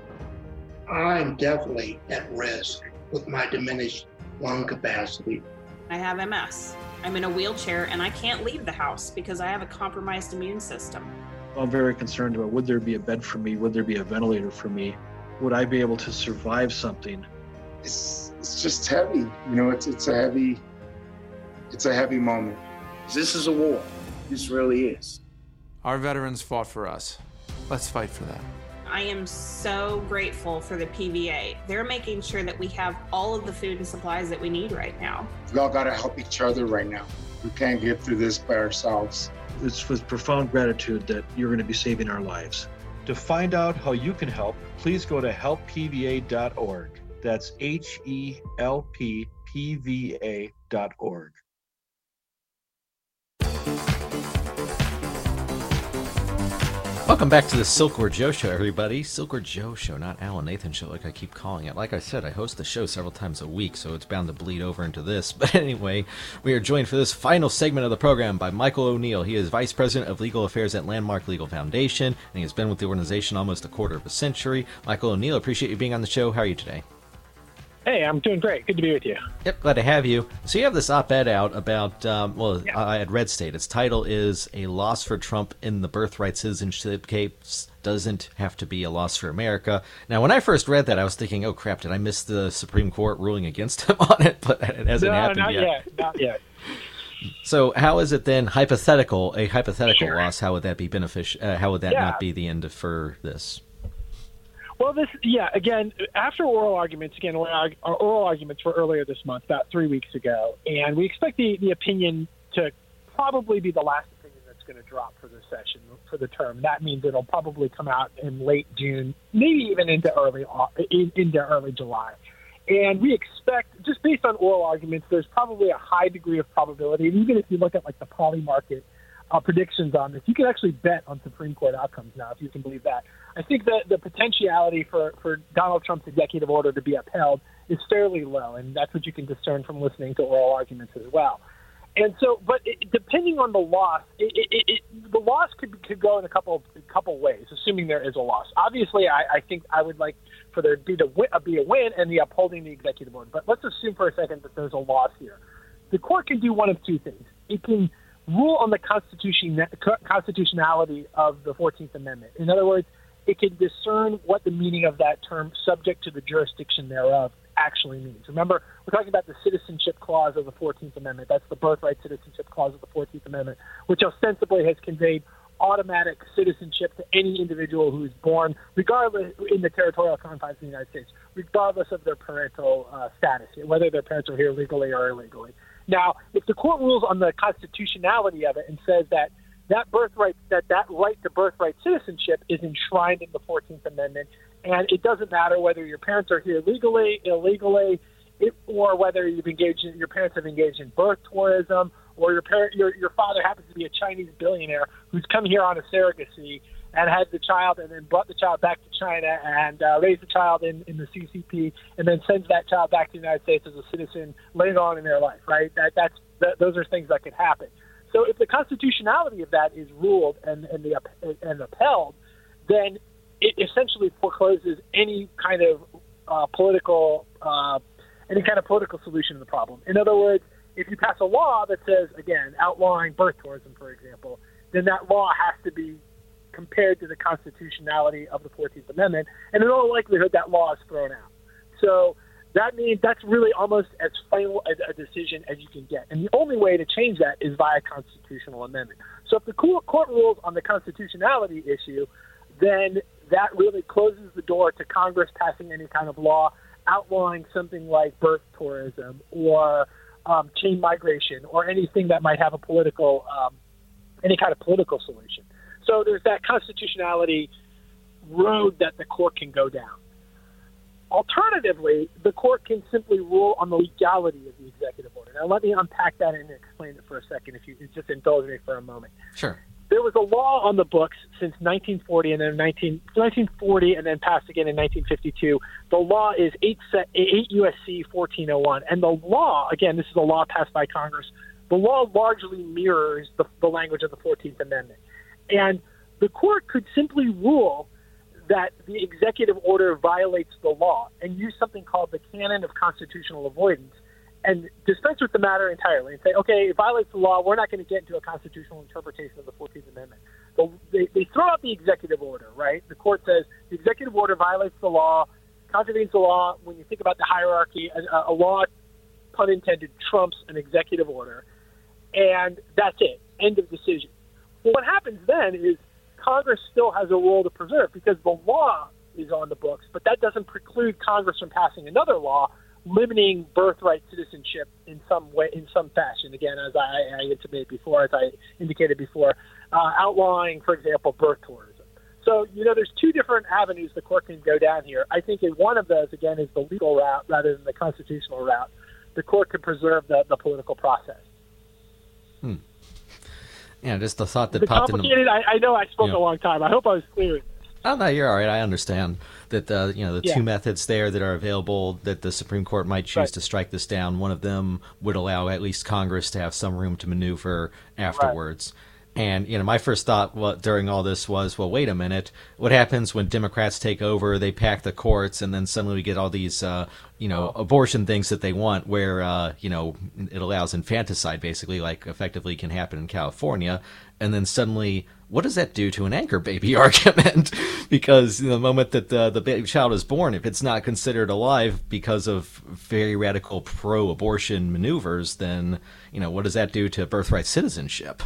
I'm definitely at risk with my diminished lung capacity. I have M S. I'm in a wheelchair, and I can't leave the house because I have a compromised immune system. I'm very concerned about, would there be a bed for me? Would there be a ventilator for me? Would I be able to survive something? It's it's just heavy. You know, it's it's a heavy, it's a heavy moment. This is a war. This really is. Our veterans fought for us. Let's fight for them. I am so grateful for the P V A. They're making sure that we have all of the food and supplies that we need right now. We all got to help each other right now. We can't get through this by ourselves. It's with profound gratitude that you're going to be saving our lives. To find out how you can help, please go to help P V A dot org. That's H E L P P V A dot org. Welcome back to the Silkwood Joe Show, everybody. Silkwood Joe Show, not Alan Nathan Show, like I keep calling it. Like I said, I host the show several times a week, so it's bound to bleed over into this. But anyway, we are joined for this final segment of the program by Michael O'Neill. He is Vice President of Legal Affairs at Landmark Legal Foundation, and he has been with the organization almost a quarter of a century. Michael O'Neill, appreciate you being on the show. How are you today? Hey, I'm doing great. Good to be with you. Yep, glad to have you. So you have this op-ed out about, um, well, yeah. uh, at Red State. Its title is A Loss for Trump in the Birthright Citizenship Case Doesn't Have to Be a Loss for America. Now, when I first read that, I was thinking, oh, crap, did I miss the Supreme Court ruling against him on it? But it hasn't no, happened not yet. yet. Not yet. So how is it then hypothetical, a hypothetical Sure. loss, how would that be beneficial? Uh, how would that Yeah. not be the end of, for this? Well, this, yeah, again, after oral arguments, again, our our oral arguments were earlier this month, about three weeks ago, and we expect the, the opinion to probably be the last opinion that's going to drop for the session, for the term. That means it'll probably come out in late June, maybe even into early into early July. And we expect, just based on oral arguments, there's probably a high degree of probability, and even if you look at like the poly market uh, predictions on this, you can actually bet on Supreme Court outcomes now, if you can believe that. I think that the potentiality for, for Donald Trump's executive order to be upheld is fairly low, and that's what you can discern from listening to oral arguments as well. And so, but it, depending on the loss, it, it, it, the loss could could go in a couple a couple ways, assuming there is a loss. Obviously, I, I think I would like for there to be, to win, be a win and the upholding the executive order. But let's assume for a second that there's a loss here. The court can do one of two things. It can rule on the constitution, constitutionality of the fourteenth Amendment. In other words, it can discern what the meaning of that term, subject to the jurisdiction thereof, actually means. Remember, we're talking about the citizenship clause of the fourteenth Amendment. That's the birthright citizenship clause of the fourteenth Amendment, which ostensibly has conveyed automatic citizenship to any individual who is born, regardless, in the territorial confines of the United States, regardless of their parental uh, status, whether their parents are here legally or illegally. Now, if the court rules on the constitutionality of it and says that that birthright, that that right to birthright citizenship is enshrined in the fourteenth Amendment, and it doesn't matter whether your parents are here legally, illegally, it, or whether you've engaged in, your parents have engaged in birth tourism, or your parent, your your father happens to be a Chinese billionaire who's come here on a surrogacy and had the child and then brought the child back to China and uh, raised the child in, in the C C P and then sends that child back to the United States as a citizen later on in their life, right? That that's that, those are things that could happen. So if the constitutionality of that is ruled and, and, the, and upheld, then it essentially forecloses any kind of uh, political uh, any kind of political solution to the problem. In other words, if you pass a law that says, again, outlawing birth tourism, for example, then that law has to be compared to the constitutionality of the fourteenth Amendment, and in all likelihood that law is thrown out. So that means that's really almost as final a, a decision as you can get. And the only way to change that is via constitutional amendment. So if the court rules on the constitutionality issue, then that really closes the door to Congress passing any kind of law outlawing something like birth tourism or um, chain migration or anything that might have a political, um, any kind of political solution. So there's that constitutionality road that the court can go down. Alternatively, the court can simply rule on the legality of the executive order. Now, let me unpack that and explain it for a second, if you just indulge me for a moment. Sure. There was a law on the books since nineteen forty and then nineteen, nineteen forty and then passed again in nineteen fifty-two. The law is eight U S C fourteen oh one. And the law, again, this is a law passed by Congress, the law largely mirrors the, the language of the fourteenth Amendment. And the court could simply rule that the executive order violates the law and use something called the canon of constitutional avoidance and dispense with the matter entirely and say, okay, it violates the law. We're not going to get into a constitutional interpretation of the fourteenth Amendment. So they, they throw out the executive order, right? The court says the executive order violates the law. contravenes the law. When you think about the hierarchy, a, a law, pun intended, trumps an executive order, and that's it. End of decision. Well, what happens then is Congress still has a role to preserve because the law is on the books, but that doesn't preclude Congress from passing another law limiting birthright citizenship in some way, in some fashion. Again, as I, I intimated before, as I indicated before, uh, outlawing, for example, birth tourism. So, you know, there's two different avenues the court can go down here. I think in one of those, again, is the legal route rather than the constitutional route. The court can preserve the, the political process. Hmm. Yeah, just the thought that Is it popped in the... complicated? I, I know I spoke Yeah. a long time. I hope I was clear. Oh, no, you're all right. I understand that, uh, you know, the Yeah. two methods there that are available that the Supreme Court might choose Right. to strike this down. One of them would allow at least Congress to have some room to maneuver afterwards. And, you know, my first thought well, during all this was, well, wait a minute. What happens when Democrats take over, they pack the courts, and then suddenly we get all these, uh, you know, abortion things that they want where, uh, you know, it allows infanticide, basically, like effectively can happen in California. And then suddenly, what does that do to an anchor baby argument? Because the moment that the, the baby child is born, if it's not considered alive because of very radical pro-abortion maneuvers, then, you know, what does that do to birthright citizenship?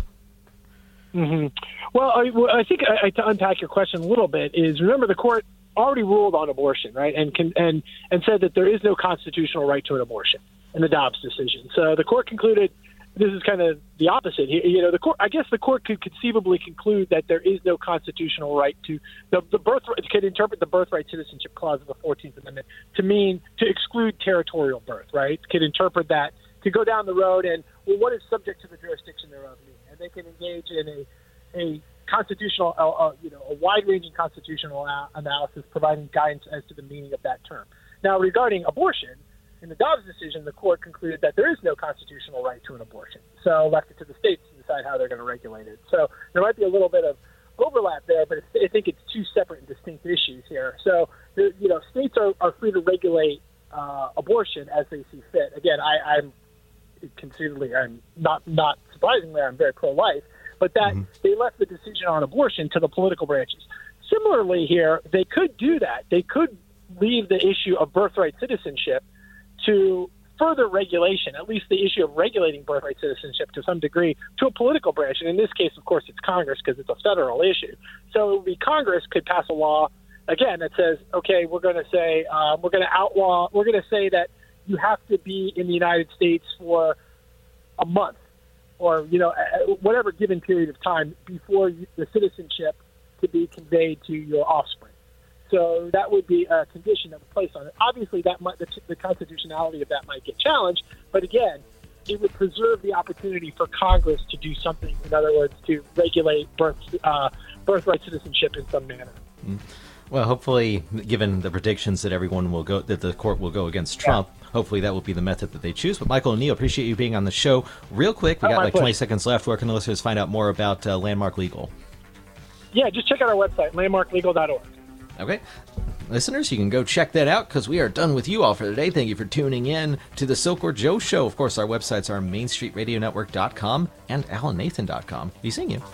Mm-hmm. Well, I, well, I think I, I, to unpack your question a little bit is remember the court already ruled on abortion, right, and can, and and said that there is no constitutional right to an abortion in the Dobbs decision. So the court concluded this is kind of the opposite. You know, the court. I guess the court could conceivably conclude that there is no constitutional right to the the birthright. Could interpret the birthright citizenship clause of the fourteenth Amendment to mean to exclude territorial birth, right? Could interpret that to go down the road and well, what is subject to the jurisdiction thereof mean? And they can engage in a a constitutional, uh, uh, you know, a wide-ranging constitutional uh, analysis, providing guidance as to the meaning of that term. Now, regarding abortion, in the Dobbs decision, the court concluded that there is no constitutional right to an abortion, so left it to the states to decide how they're going to regulate it. So there might be a little bit of overlap there, but I think it's two separate and distinct issues here. So, you know, states are, are free to regulate uh, abortion as they see fit. Again, I, I'm conceivably, I'm not not surprisingly, I'm very pro-life, but that mm-hmm. they left the decision on abortion to the political branches. Similarly here, they could do that. They could leave the issue of birthright citizenship to further regulation, at least the issue of regulating birthright citizenship to some degree, to a political branch. And in this case, of course, it's Congress because it's a federal issue. So it would be Congress could pass a law, again, that says, okay, we're going to say, um, we're going to outlaw, we're going to say that you have to be in the United States for a month or, you know, whatever given period of time before you, the citizenship to be conveyed to your offspring. So that would be a condition that was placed on it. Obviously, that might, the, the constitutionality of that might get challenged, but again, it would preserve the opportunity for Congress to do something, in other words, to regulate birth, uh, birthright citizenship in some manner. Mm. Well, hopefully, given the predictions that everyone will go, that the court will go against Trump, yeah. hopefully that will be the method that they choose. But Michael O'Neill, appreciate you being on the show. Real quick, we oh, got like pleasure. twenty seconds left. Where can the listeners find out more about uh, Landmark Legal? Yeah, just check out our website, landmark legal dot org. Okay. Listeners, you can go check that out because we are done with you all for today. Thank you for tuning in to the Silkwood Joe Show. Of course, our websites are main street radio network dot com and alan nathan dot com. Be seeing you.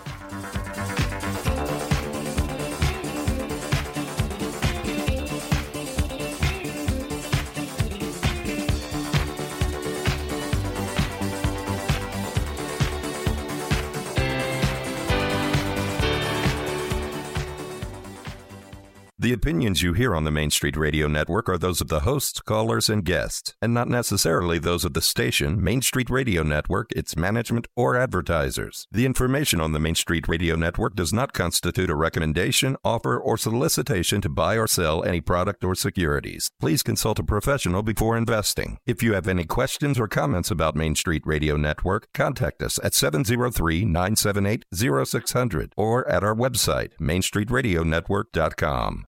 The opinions you hear on the Main Street Radio Network are those of the hosts, callers, and guests, and not necessarily those of the station, Main Street Radio Network, its management, or advertisers. The information on the Main Street Radio Network does not constitute a recommendation, offer, or solicitation to buy or sell any product or securities. Please consult a professional before investing. If you have any questions or comments about Main Street Radio Network, contact us at seven oh three, nine seven eight, oh six hundred or at our website, main street radio network dot com.